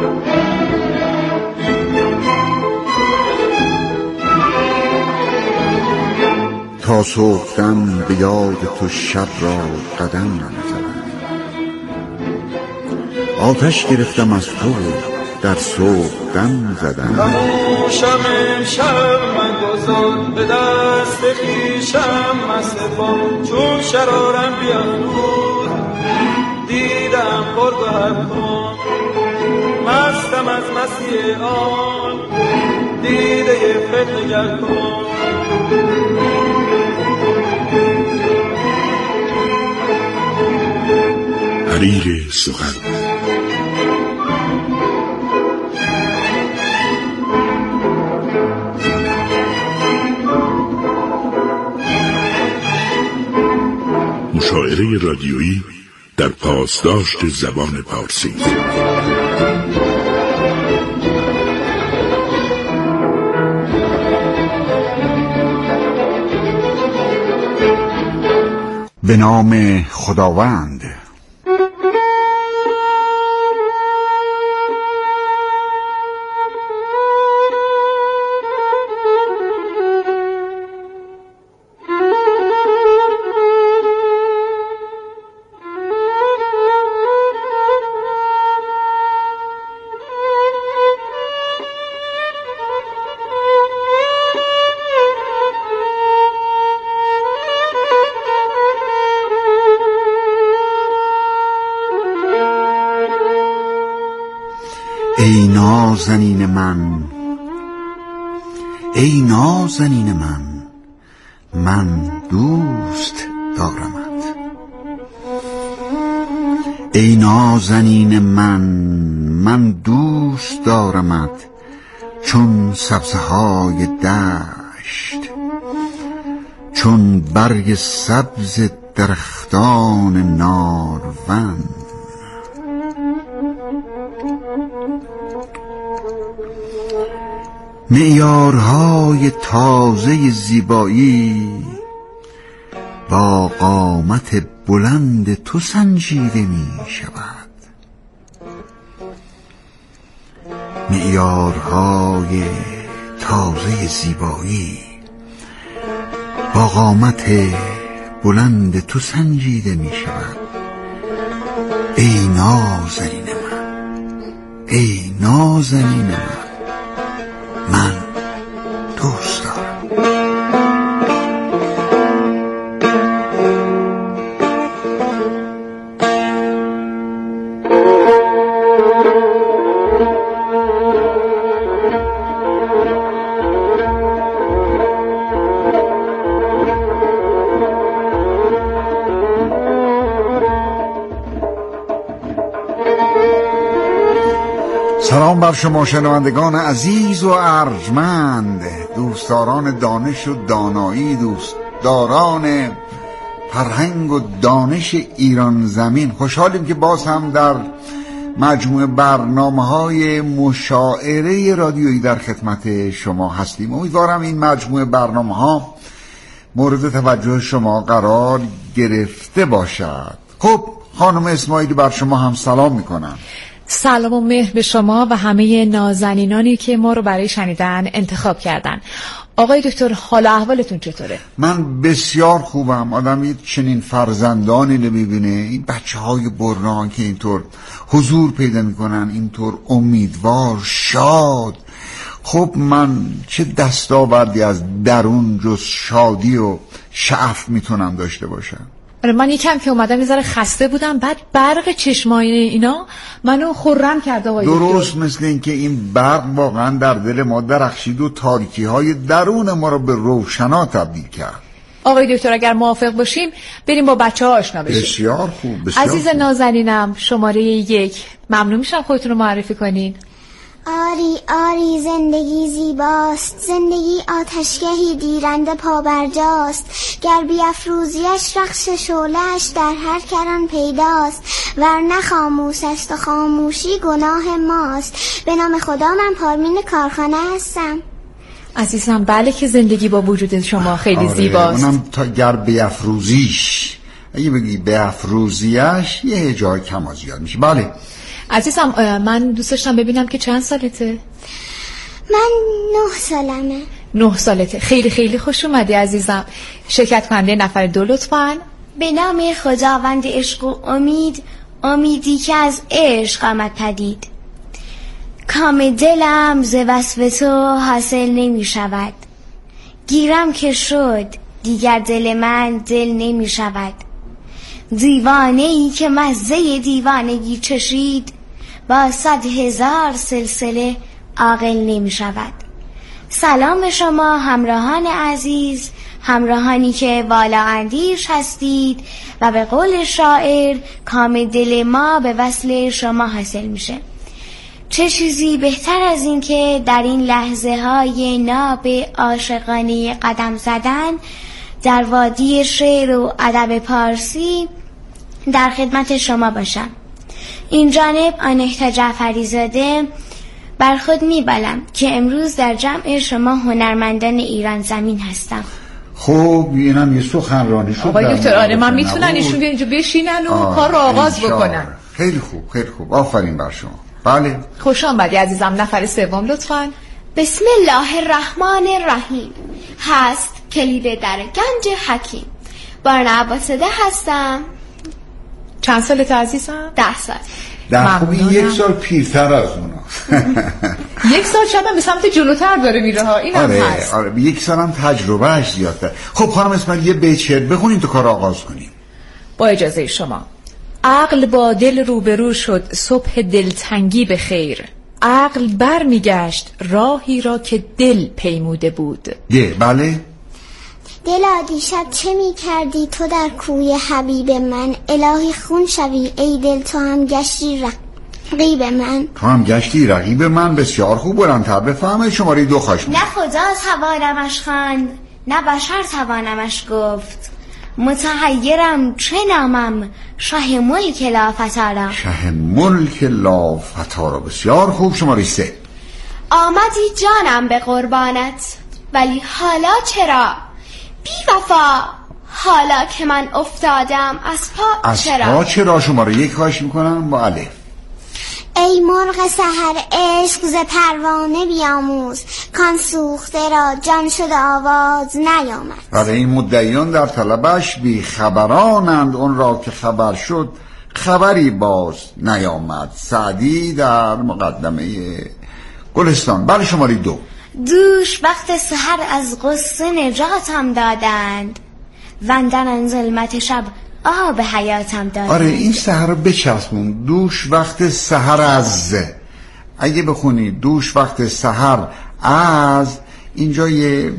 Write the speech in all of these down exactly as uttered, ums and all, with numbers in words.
تا صبحدم به یاد تو شب را قدم نمی‌زنم. آتش گرفتم از تو در صبحدم زدم. خاموشم امشب من گذار به دست خویشم مسبا چون شرارم بیامود دیدم خورد و حرکم مستم از مسیح آن دیده فتن گرکم. حریر سخن مشاعره رادیویی در پاسداشت زبان پارسی. به نام خداوند. ای نازنین من، ای نازنین من، من دوست دارمت. ای نازنین من، من دوست دارمت چون سبزهای دشت، چون برگ سبز درختان نارون. معیارهای تازه زیبایی با قامت بلند تو سنجیده می شود. معیارهای تازه زیبایی با قامت بلند تو سنجیده می شود. ای نازنین من، ای نازنین من، من دوست دارم. سلام بر شما شنوندگان عزیز و ارجمند، دوستداران دانش و دانایی، دوستداران فرهنگ و دانش ایران زمین. خوشحالیم که باز هم در مجموعه برنامه‌های مشاعره رادیویی در خدمت شما هستیم. امیدوارم این مجموعه برنامه‌ها مورد توجه شما قرار گرفته باشد. خب خانم اسماعیلی بر شما هم سلام میکنم. سلام و مهر به شما و همه نازنینانی که ما رو برای شنیدن انتخاب کردن. آقای دکتر حال احوالتون چطوره؟ من بسیار خوبم. آدم چنین فرزندانی رو میبینه، این بچه های برنان که اینطور حضور پیدا میکنن، اینطور امیدوار، شاد. خب من چه دستاوردی از درون جز شادی و شعف میتونم داشته باشم؟ من یکم که اومدم یه ذره خسته بودم، بعد برق چشمای اینا منو خرم کرده. درست مثل این که این برق واقعا در دل ما درخشید و تاریکی های درون ما رو به روشنا تبدیل کرد. آقای دکتر اگر موافق باشیم بریم با بچه ها آشنا بشیم. بسیار خوب. بسیار عزیز خوب. نازنینم شماره یک، ممنون میشم خودتون رو معرفی کنین. آری آری زندگی زیباست، زندگی آتشگهی گیرنده پابرجاست. گر بیفروزیش رخش شعله‌اش در هر کران پیداست. ورنه خاموش است و خاموشی گناه ماست. به نام خدا من پارمین کارخانه هستم. عزیزم بله که زندگی با وجود شما خیلی آره، زیباست. اونم تا گر بیفروزیش، اگه بگی بیفروزیش یه جای کم و زیاد میشه. بله عزیزم من دوست داشتم ببینم که چند سالته؟ من نه سالمه. نه سالته. خیلی خیلی خوش اومدی عزیزم. شرکت کننده نفر دو لطفاً. به نام خداوند عشق و امید، امیدی که از عشق آمد پدید. کام دلم ز وصف تو حاصل نمی شود، گیرم که شد دیگر دل من دل نمی شود. دیوانه ای که مزه دیوانگی چشید، با صد هزار سلسله عاقل نمی شود. سلام به شما همراهان عزیز، همراهانی که والا اندیش هستید و به قول شاعر کام دل ما به وصل شما حاصل میشه. چه چیزی بهتر از این که در این لحظه های ناب عاشقانه قدم زدن در وادی شعر و ادب پارسی در خدمت شما باشم. این جانب آنهتا جعفری زاده بر خود میبالم که امروز در جمع شما هنرمندان ایران زمین هستم. خب اینم یه سخنرانی شد. آقای دکتر آره من میتونن ایشون اینجا بشینن و کار رو آغاز بکنن. خیلی خوب خیلی خوب آفرین بر شما. بله خوش آمدی عزیزم. نفر سوم لطفاً. بسم الله الرحمن الرحیم. هست کلید در گنج حکیم. بارنا عباسده هستم. چند سالت عزیزم؟ ده سال. ده خوب این یک سال پیرتر از اونا. یک سال شاید به سمت جلوتر داره میره ها. این آره، هم هست. آره یک سال هم تجربهش زیادتر. خب خانم اسماعیل یه بیت شعر بخونیم تو کار آغاز کنیم. با اجازه شما. عقل با دل روبرو شد صبح دلتنگی به خیر، عقل بر میگشت راهی را که دل پیموده بود. یه بله. دلا دیشب چه می کردی تو در کوی حبیب من؟ الهی خون شوی ای دل تو هم گشتی رقیب من. تو هم گشتی رقیب من. بسیار خوب. بلندتر بفهمه. شماره دو خواهش می‌کنم. نه خدا توانمش خواند نه بشر توانمش گفت، متحیرم چه نامم شه ملک لافتارا. شه ملک لافتارا. بسیار خوب. شماره سه. آمدی جانم به قربانت ولی حالا چرا بی وفا؟ حالا که من افتادم از پا از چرا؟ از پا چرا؟ شماره یک خواهش میکنم با الف. ای مرغ سحر عشق ز پروانه بیاموز، کان سوخته را جان شد آواز نیامد. برای این مدعیان در طلبش بی خبرانند، اون را که خبر شد خبری باز نیامد. سعدی در مقدمه گلستان. بله شماره دو. دوش وقت سحر از غصه نجاتم دادند، وندن ظلمت شب آب حیاتم دادند. آره این سحر رو بچسبون. دوش وقت سحر از، اگه بخونی دوش وقت سحر از، اینجا یه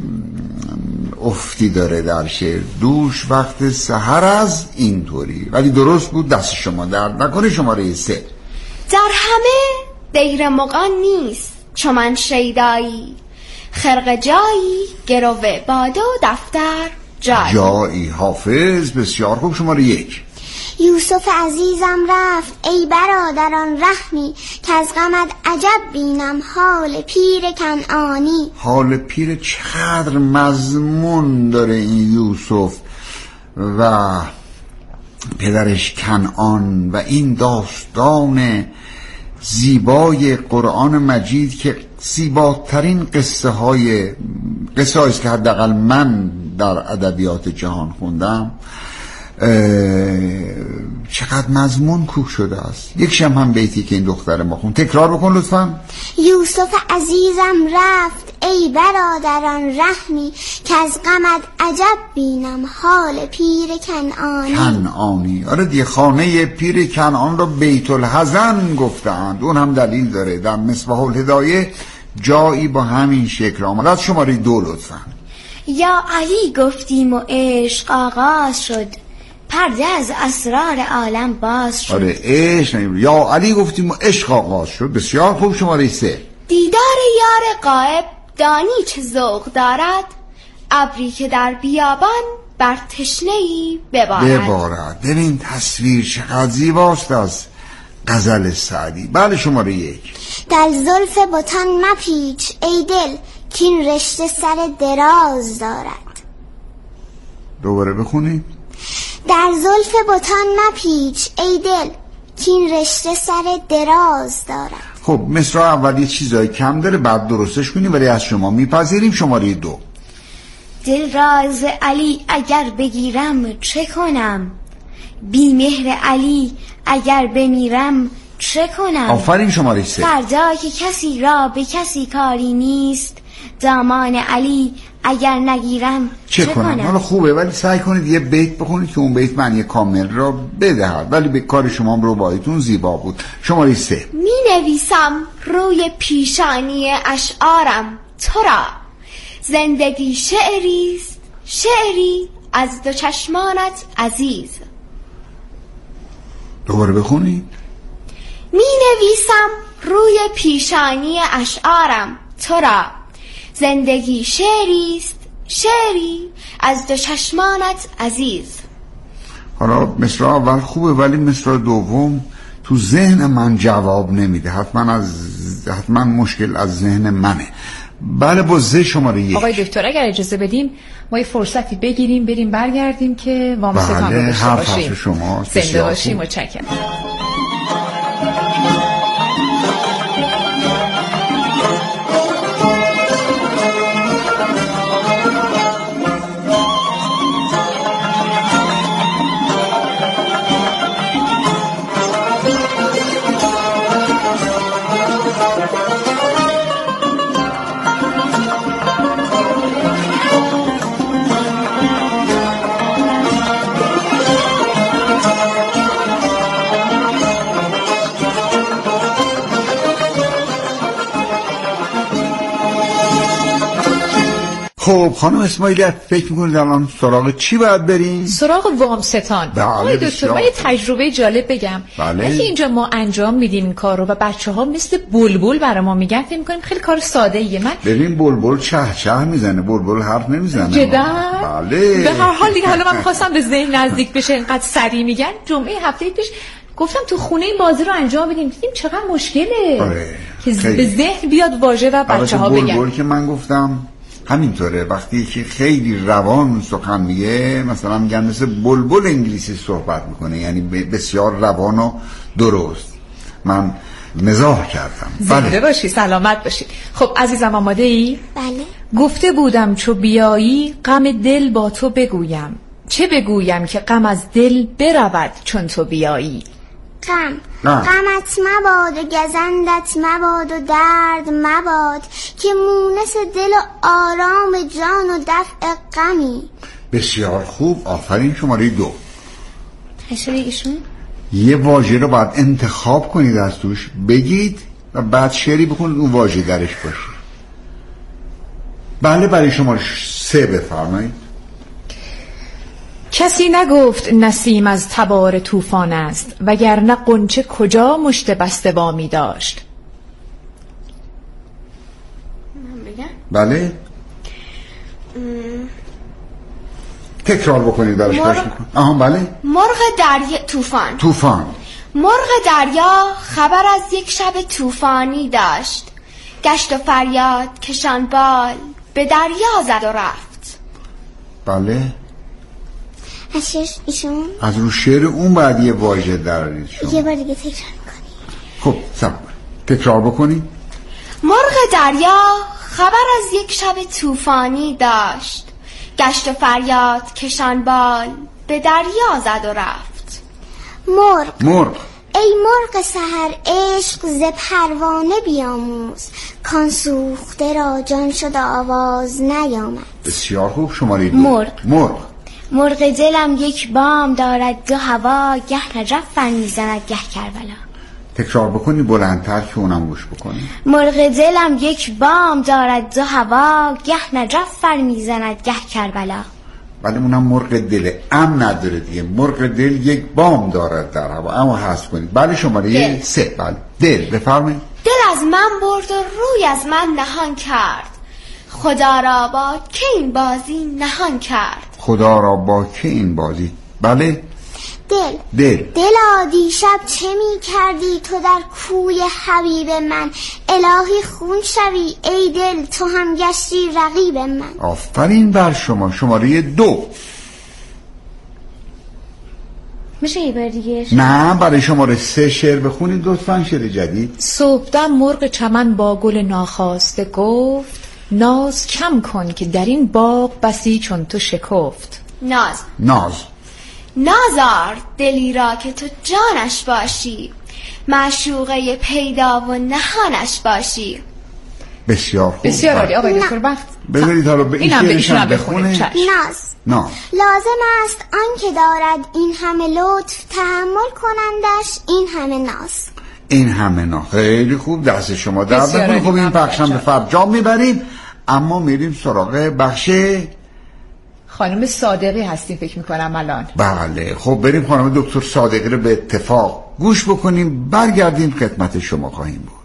افتی داره در شعر. دوش وقت سحر از اینطوری، ولی درست بود. دست شما درد نکنه. شماره سه. در همه دیر مغان نیست چون من شیدایی، خرق جایی گرو باده و دفتر جایی. جایی. حافظ. بسیار خوب. شماره یک. یوسف عزیزم رفت ای برادران رحمی، که از غمت عجب بینم حال پیر کنعانی. حال پیر چقدر مضمون داره این یوسف و پدرش کنعان و این داستان زیبای قرآن مجید که زیباترین قصه های قصه هاییست که حداقل من در ادبیات جهان خوندم. چقدر مضمون کوک شده است. یک شم هم بیتی که این دختر ما خون. تکرار بکن لطفا. یوسف عزیزم رفت ای برادران رحمی، که از غمت عجب بینم حال پیر کنعانی. کنعانی. آره دیگه خانه پیر کنعان رو بیت الحزن گفتند. اون هم دلیل داره. در مصباح الهدایه جایی با همین شکل آمد. از شماره دو لطفا. یا علی گفتیم و عشق آغاز شد، پرده از اسرار عالم باز شد. آره عشق نیم. یا علی گفتیم و عشق آغاز شد. بسیار خوب. شماره سه. دیدار یار غائب دانی چه ذوق دارد، ابری که در بیابان بر تشنه‌ای ببارد. ببارد. ببین تصویر چقدر زیباست از غزل سعدی. بله شماره یک. در زلف بتان مپیچ ای دل، کین رشته سر دراز دارد. دوباره بخونید. در زلف بتان مپیچ ای دل، که این رشته سر دراز دارد. خب مصرع اول یه چیزای کم داره، بعد درستش کنیم، ولی از شما میپذیریم. شماره دو. دل راز علی اگر بگیرم چه کنم، بی مهر علی اگر بمیرم چه کنم. آفرین. شماره سه. فردا که کسی را به کسی کاری نیست، دامان علی اگر نگیرم چه, چه کنم. حالا خوبه، ولی سعی کنید یه بیت بخونید که اون بیت معنی کامل را بدهد، ولی به کار شما هم رو بایتون زیبا بود. شماره سه. می نویسم روی پیشانی اشعارم تو را، زندگی شعریست شعری از دو چشمانت عزیز. دوباره بخونید. می نویسم روی پیشانی اشعارم تو را، زندگی شعریست شعری از دو چشمانت عزیز. حالا مصرع اول خوبه، ولی مصرع دوم تو ذهن من جواب نمیده. حتما از حتما مشکل از ذهن منه. بله با زه شماره یک. آقای دکتر اگر اجازه بدیم ما یه فرصتی بگیریم بریم برگردیم که وامستان رو داشته باشیم. بله شما زنده باشیم. متشکرم. خب خانم اسماعیلی فکر میکنید الان سراغ چی باید بریم؟ سراغ وامستان. بله دکتر من یه تجربه جالب بگم. بله. وقتی اینجا ما انجام میدیم این کار رو و بچه ها مثل بلبل برای ما میگن، فکر میکنیم خیلی کار ساده ایه. من ببین بلبل چه چه میزنه، بلبل حرف نمیزنه. جدا؟ بله. به هر حال دیگه حالا من میخواستم به ذهن نزدیک بشه، اینقدر سریع میگن. جمعه هفته پیش گفتم تو خونه این بازی رو انجام بدیم، دیدیم چقدر مشکله. آره. که به ذهن بیاد واژه و بچه ها بگن. بلبل که من گفتم همینطوره، وقتی که خیلی روان سخن میگه، مثلا میگن مثل بلبل انگلیسی صحبت میکنه، یعنی بسیار روان و درست. من مزاح کردم. زنده باشی، سلامت باشی. خب عزیزم آماده ای؟ بله. گفته بودم چو بیایی غم دل با تو بگویم، چه بگویم که غم از دل برود چون تو بیایی. غم غمت مباد و گزندت مباد و درد مباد، که مونس دل و آرام جان و دفع غمی. بسیار خوب. آفرین. شماره دو. هشتری ایشون یه واژه رو باید انتخاب کنید، از توش بگید و بعد شعری بکنید اون واژه درش باشه. بله برای شما سه بفرمایید. کسی نگفت نسیم از تبار طوفان است، وگرنه غنچه کجا مشت بسته وامی داشت. من بگم؟ بله. ام... تکرار بکنید براش مر... باش میکن. آها بله. مرغ دریا طوفان. طوفان. مرغ دریا خبر از یک شب طوفانی داشت، گشت و فریاد کشان بال به دریا زد و رفت. بله. از ایشون از رو شعر اون بعد یه واژه درارید شما. یه بار دیگه تکرار میکنی. خب سب تکرار بکنی. مرغ دریا خبر از یک شب طوفانی داشت، گشت و فریاد کشان بال به دریا زد و رفت. مرغ مرغ ای مرغ سحر عشق ز پروانه بیاموز، کان سوخته را جان شد آواز نیامد. بسیار خوب. شماره دو. مرغ مرغ مرغ دلم یک بام دارد دو هوا، گه نجف فر میزند گه کربلا. تکرار بکنی بلندتر که اونم گوش بکنی. مرغ دلم یک بام دارد دو هوا، گه نجف فر میزند گه کربلا. ولی اونم مرغ دله، ام نداره دیگه. مرغ دل یک بام دارد در هوا، اما حذف کنید. بله شماره سه. بله دل بفرمایید. دل از من برد و روی از من نهان کرد، خدا را با که این بازی نهان کرد. خدا را با که این بازی. بله. دل دل دلا دیشب چه می کردی تو در کوی حبیب من، الهی خون شوی ای دل تو هم گشتی رقیب من. آفرین بر شما. شماره دو. میشه یه بار دیگه؟ نه، برای شماره سه شعر بخونید لطفاً، شعر جدید. صبحدم مرغ چمن با گل ناخواسته گفت، ناز کم کن که در این باغ بسی چون تو شکفت. ناز ناز نازار دلی را که تو جانش باشی، معشوقه پیدا و نهانش باشی. بسیار خوب. بسیار عالی آقای دکتر. وقت بذارید حالا به این شعرشم بخونه. ناز ناز لازم است آن که دارد این همه لطف، تحمل کنندش این همه ناز. این همه ناز. خیلی خوب، دست شما در بکنه. خب این بخشم به فرجام میبریم، اما میریم سراغ بخش خانم صادقی هستیم فکر میکنم الان. بله، خب بریم خانم دکتر صادقی رو به اتفاق گوش بکنیم، برگردیم خدمت شما خواهیم بود.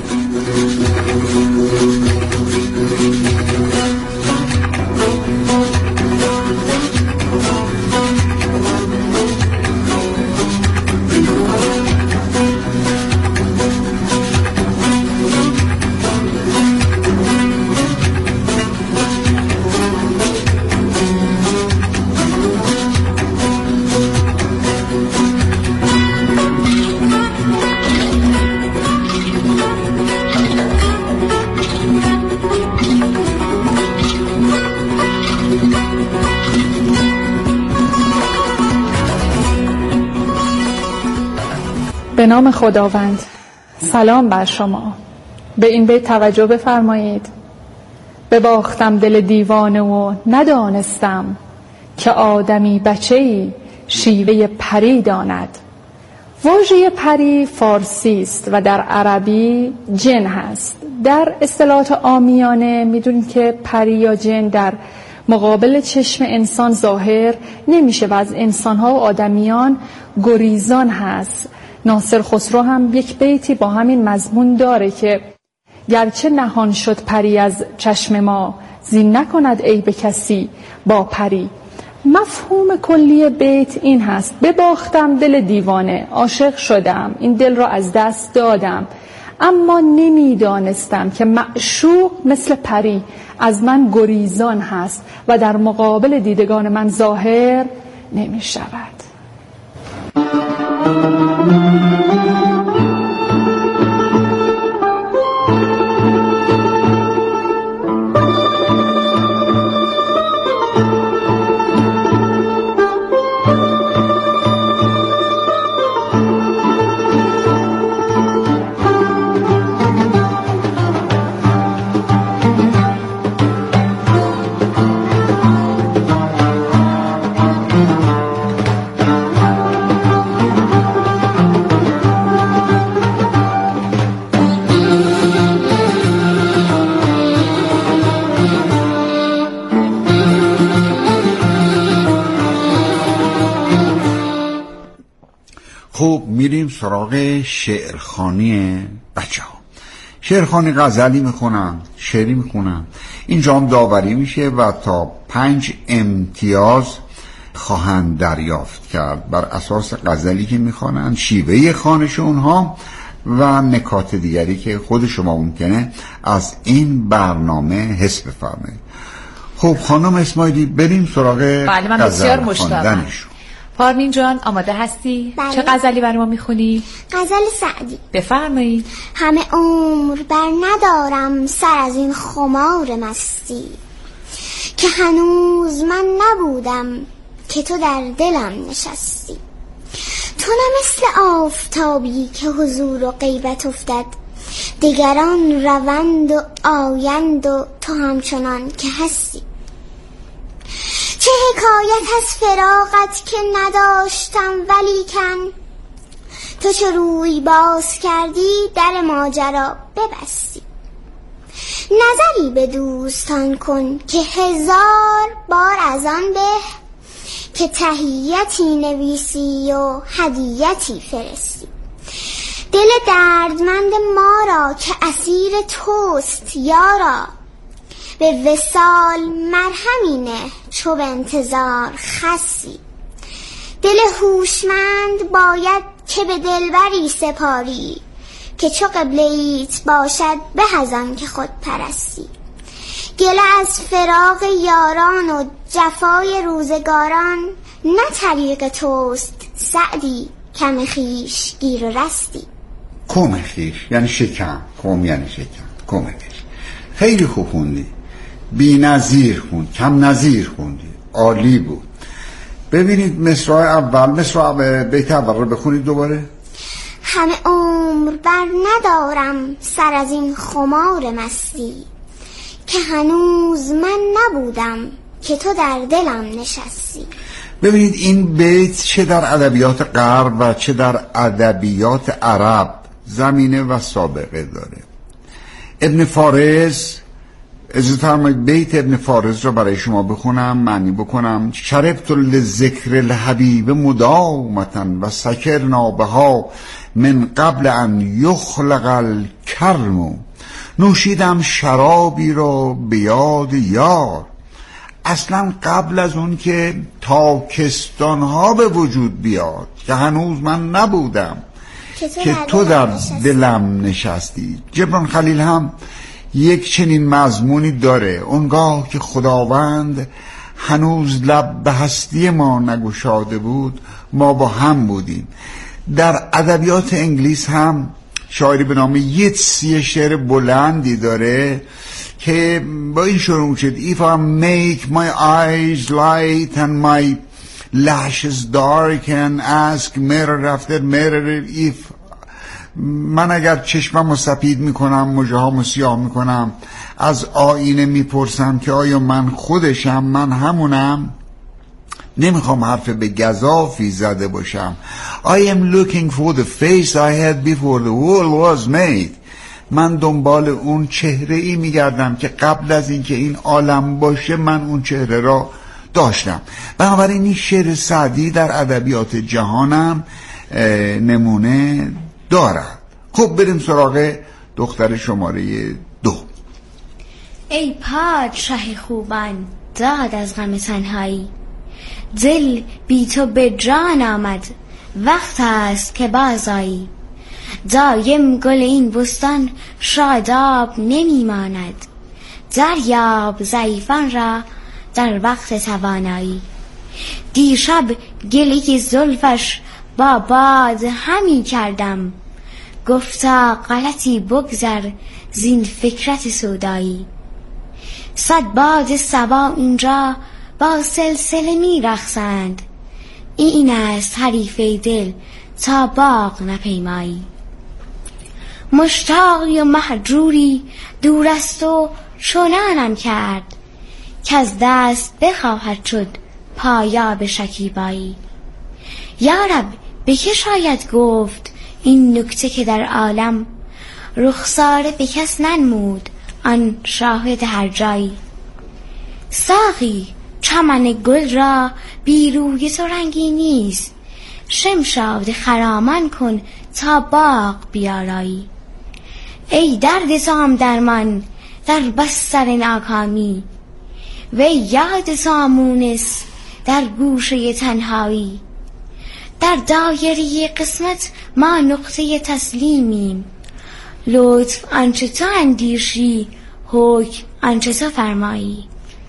به نام خداوند. سلام بر شما. به این بیت توجه بفرمایید. بباختم دل دیوانه و ندانستم، که آدمی بچه‌ای شیوه پری داند. واژه پری فارسی است و در عربی جن هست. در اصطلاحات عامیانه میدونید که پری یا جن در مقابل چشم انسان ظاهر نمیشه و از انسانها و آدمیان گریزان هست. ناصر خسرو هم یک بیتی با همین مضمون داره که گرچه نهان شد پری از چشم ما، زین نکند عیب کسی با پری. مفهوم کلی بیت این هست: بباختم دل دیوانه، عاشق شدم، این دل را از دست دادم، اما نمیدانستم که معشوق مثل پری از من گریزان هست و در مقابل دیدگان من ظاهر نمی شود. خب میریم سراغ شعرخوانی بچه ها. شعرخوانی غزلی میخونن، شعری میخونن، اینجا هم داوری میشه و تا پنج امتیاز خواهند دریافت کرد بر اساس غزلی که میخوانن، شیوه خوانش اونها و نکات دیگری که خود شما ممکنه از این برنامه حس بفرمایید. خب خانم اسماعیلی بریم سراغ بله، من بسیار مشتاقم. پارمین جان آماده هستی؟ بله. چه غزلی برای ما میخونی؟ غزل سعدی. بفرمایید. همه عمر بر ندارم سر از این خمار مستی، که هنوز من نبودم که تو در دلم نشستی. تو نه مثل آفتابی که حضور و غیبت افتد، دیگران روند و آیند و تو همچنان که هستی. چه حکایت از فراقت که نداشتم ولیکن، تو چه روی باز کردی در ماجرا ببستی. نظری به دوستان کن که هزار بار از آن به، که تحیتی نویسی و هدیتی فرستی. دل دردمند ما را که اسیر توست یارا، به وصال مرهمی نه چو به انتظار خسی. دل هوشمند باید که به دلبری سپاری، که چو قبله ایت باشد به از آن که خود پرستی. گله از فراق یاران و جفای روزگاران، نه طریق توست سعدی کم خیش گیر و رستی. کم خیش یعنی شکم، کم یعنی شکم، کم خیش. خیلی خوب خوندی، بی نظیر خوند، کم نظیر خوندی، عالی بود. ببینید مصرع اول، مصرع بیت اول رو بخونید دوباره. همه عمر بر ندارم سر از این خمار مستی، که هنوز من نبودم که تو در دلم نشستی. ببینید این بیت چه در ادبیات غرب و چه در ادبیات عرب زمینه و سابقه داره. ابن فارس، اجازه فرمایید بیت ابن فارس رو برای شما بخونم، معنی بکنم. شربت لذکر الحبیب مدامتا و سکرنا بها من قبل ان یخلق الکرم. نوشیدم شرابی رو به یاد یار، اصلا قبل از اون که تاکستان ها به وجود بیاد، که هنوز من نبودم که تو, که تو در دلم نشستی. جبران خلیل هم یک چنین مضمونی داره. اونگاه که خداوند هنوز لب به هستی ما نگشاده بود، ما با هم بودیم. در ادبیات انگلیس هم شاعری به نام یتس یه شعر بلندی داره که با این شروع شد: If I make my eyes light and my lashes dark and ask mirror after mirror if من اگر چشمم رو سپید میکنم، مژه هامو سیاه میکنم، از آینه میپرسم که آیا من خودشم، من همونم، نمیخوام حرف به گزافی زده باشم. I am looking for the face I had before the world was made. من دنبال اون چهره ای میگردم که قبل از اینکه این عالم باشه من اون چهره را داشتم. بنابراین این شعر سعدی در ادبیات جهانم نمونه دارد. خب بریم سراغ دختر شماره دو. ای پادشاه خوبان داد از غم تنهایی، دل بی تو به جان آمد، وقت است که بازایی. دایم گل این بستان شاداب نمی ماند، دریاب ضعیفان را در وقت توانایی. دیشب گله زلفش با باد همی کردم، گفتا غلطی بگذر زین فکرت سودایی. صد باد صبا اینجا با سلسله می رقصند، این است حریف دل تا باغ نپیمایی. مشتاقی و مهجوری دور است و چنانم کرد، که از دست بخواهد شد پایاب شکیبایی. یارب به که شاید گفت این نکته که در عالم، رخساره به کس ننمود آن شاهد هر جایی. ساقی چمن گل را بی روی تو رنگی نیست، شمشاد خرامان کن تا باغ بیارایی. ای درد سام درمان در بستر ناکامی، وی یاد سامونس در گوشه تنهایی. در دایره قسمت ما نقطه تسلیمیم، لطف آنچه تو اندیشی، حکم آنچه تو فرمایی.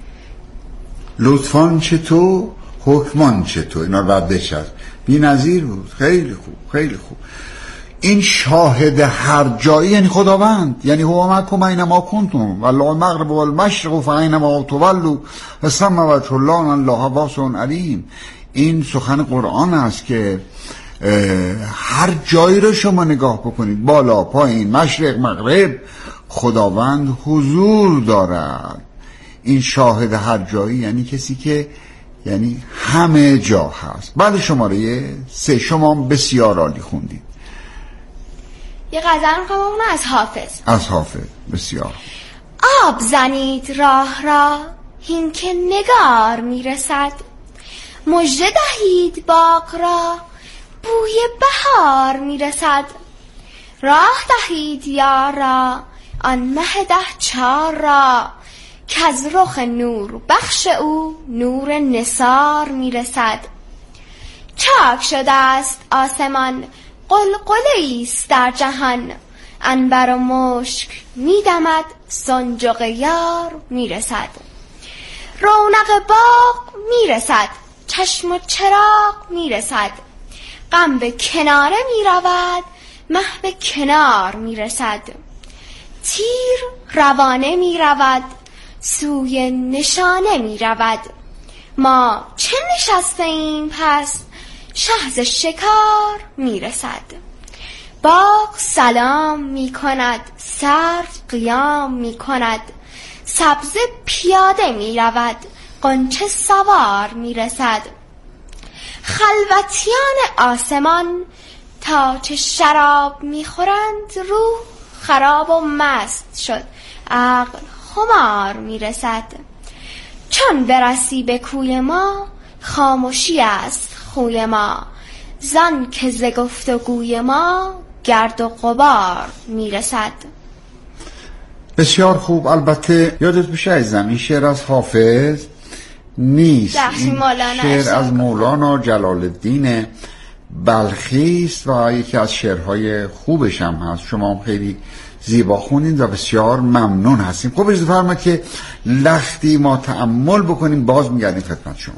لطفان چه تو، حکمان چه تو. اینا ردش هست، بی نظیر بود. خیلی خوب، خیلی خوب. این شاهد هر جایی یعنی خداوند، یعنی هو معکم اینما کنتم والله المغرب والمشرق فاینما تولوا فثم وجه الله الله واسع علیم. این سخن قرآن است که هر جایی رو شما نگاه بکنید، بالا پایین مشرق مغرب، خداوند حضور دارد. این شاهد هر جایی یعنی کسی که یعنی همه جا هست. بعد شماره سه شما بسیار عالی خوندید. یه غزل رو اون از حافظ. از حافظ بسیار. آب زنید راه را هین که نگار میرسد، مژده دهید باغ را بوی بهار میرسد. راه دهید یار را آن مه ده چار را، که از رخ نور بخش او نور نثار میرسد. چاک شده است آسمان قلقلی است در جهان، عنبر و مشک میدمد سنجق یار میرسد. رونق باغ میرسد، چشم و چراغ میرسد، غم به کناره می رود، مه به کنار می رسد. تیر روانه می رود، سوی نشانه می رود. ما چه نشسته ایم پس، شهز شکار می رسد. باغ سلام می کند، سرو قیام می کند. سبزه پیاده می رود، غنچه سوار می رسد. خلوتیان آسمان تا چه شراب می خورند، روح خراب و مست شد، عقل خمار می رسد. چون برسی به کوی ما، خاموشی است خوی ما. زن که ز گفت و گوی ما، گرد و غبار می رسد. بسیار خوب. البته یادت بشه عزیزم این شعر از حافظ نیست، این شعر از مولانا جلال الدین بلخی است و یکی از شعرهای خوبش هم هست. شما هم خیلی زیبا خوندین و بسیار ممنون هستیم. خب اجازه فرمایید که لختی ما تأمل بکنیم، باز میگردیم خدمت شما.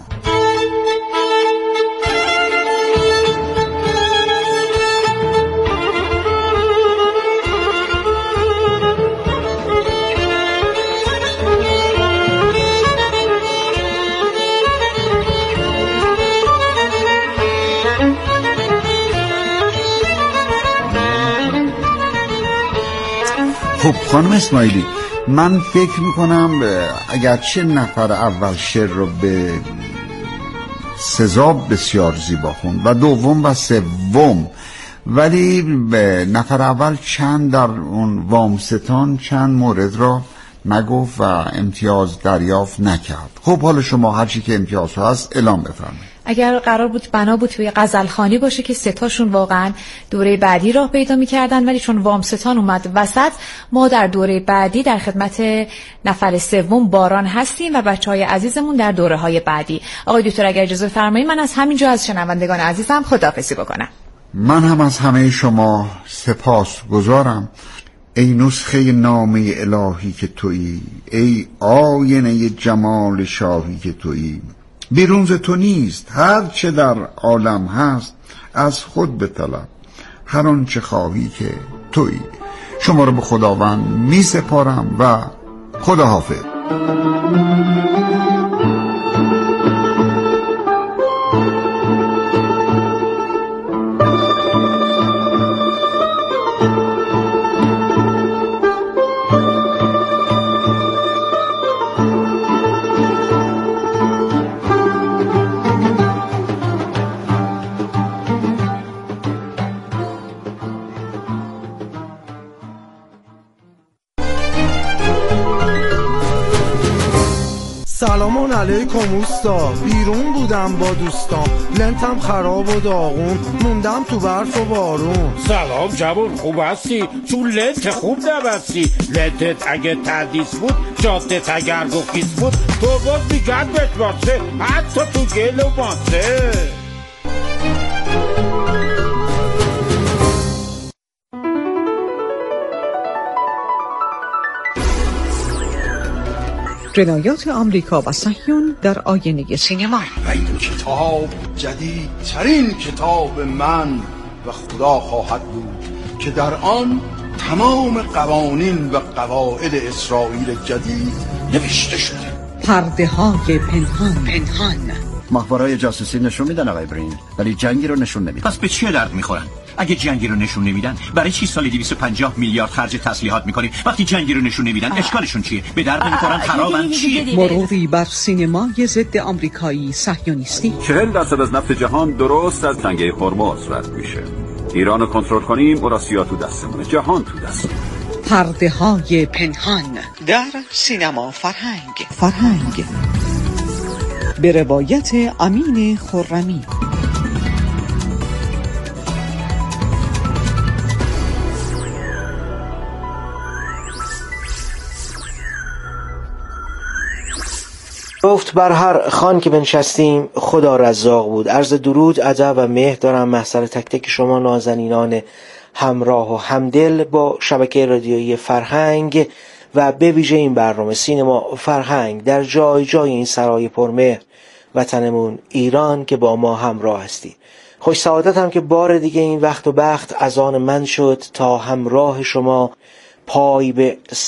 خب خانم اسماعیلی، من فکر میکنم اگرچه نفر اول شعر رو به سزا بسیار زیبا خوند و دوم و سوم، ولی نفر اول چند در اون وامستان چند مورد را نگفت و امتیاز دریافت نکرد. خب حالا شما هر چی که امتیاز هست اعلام بفرمایید. اگر قرار بود بنا بود توی غزلخوانی باشه که سه تاشون واقعا دوره بعدی راه پیدا می‌کردن، ولی چون وامستان اومد وسط، ما در دوره بعدی در خدمت نفر سوم باران هستیم و بچهای عزیزمون در دوره‌های بعدی. آقای دکتر اگر اجازه فرمایید من از همینجا از شنوندگان عزیزم خداحافظی بکنم. من هم از همه شما سپاس گزارم. ای نسخه نامه الهی که تویی، ای آینه جمال شاهی که تویی. بیرون ز تو نیست هر چه در عالم هست، از خود بطلب هر آن چه خواهی که تویی. شما رو به خداوند می سپارم و خدا حافظ. سلام علیکم اوستا، بیرون بودم با دوستام، لنتم خراب و داغون، موندم تو برف و بارون. سلام جوون، خوب هستی؟ تو لنت خوب نبستی. لنتت اگه تردیس بود، جادت اگر گفیس بود، تو باز میگرد بهت باسه، حتی تو گل و باسه. روایات آمریکا و صهیون در آینه سینما. و این کتاب جدیدترین کتاب من و خدا خواهد بود که در آن تمام قوانین و قواعد اسرائیل جدید نوشته شده. پرده های پنهان پنهان مخبرهای جاسوسی نشون میدن آقای برین، ولی جنگی رو نشون نمیدن. پس به چه درد میخورن؟ اگه جنگی رو نشون نمیدن، برای چی سالی دویست و پنجاه میلیارد خرج تسلیحات میکنیم؟ وقتی جنگی رو نشون نمیدن، اشکالشون چیه؟ به درد نمیخورن، خرابن، چیه؟ مروری بر سینمای ضد آمریکایی صهیونیستی. چهل درصد از نفت جهان درست از تنگه هرمز رد میشه. ایران رو کنترل کنیم، اوراسیا تو دستمونه، جهان تو دستمونه. پرده های پنهان در سینما فرهنگ. فرهنگ به روایت امین خرمی. گفت بر هر خان که بنشستیم خدا رزاق بود. عرض درود، ادب و مهر دارم محضر تک تک شما نازنینان همراه و همدل با شبکه رادیویی فرهنگ و به ویژه این برنامه سینما فرهنگ در جای جای این سرای پرمهر وطنمون ایران که با ما همراه هستید. خوش سعادت هم که بار دیگه این وقت و بخت از آن من شد تا همراه شما پای به